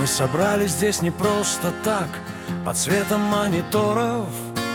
Мы собрались здесь не просто так, под светом мониторов.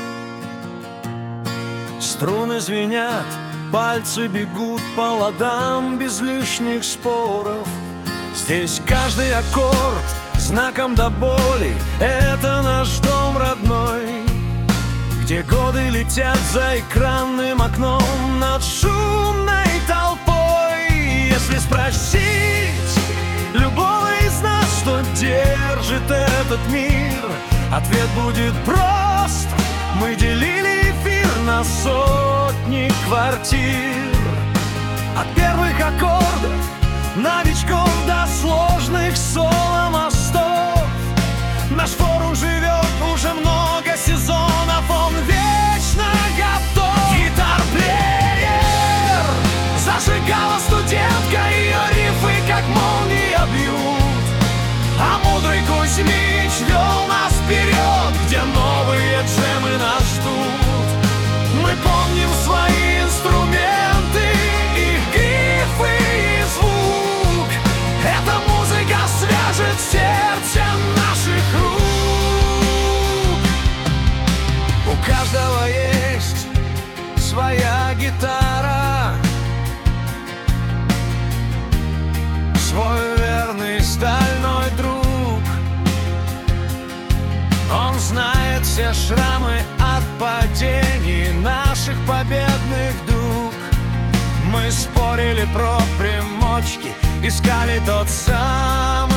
Струны звенят, пальцы бегут по ладам без лишних споров. Здесь каждый аккорд знаком до боли, это наш дом родной, где годы летят за экранным окном над шумной толпой. Если спросить любого из нас, что держит этот мир, ответ будет прост: мы делили эфир на сотни квартир. От первых аккордов новичков до сложных соло-мостов наш форум живет уже много сезонов, он вечно готов. Гитар-плеер, зажигала студентка, ее рифы как молния бьют, а мудрый Кузьмич вел нас вперед, где новые джемы нас ждут. Мы помним свои инструменты, их грифы и звук. Эта музыка свяжет сердце наших рук. У каждого есть своя гитара, свой верный стальной друг. Он знает все шрамы от падений наших победных дуг. Мы спорили про примочки, искали тот самый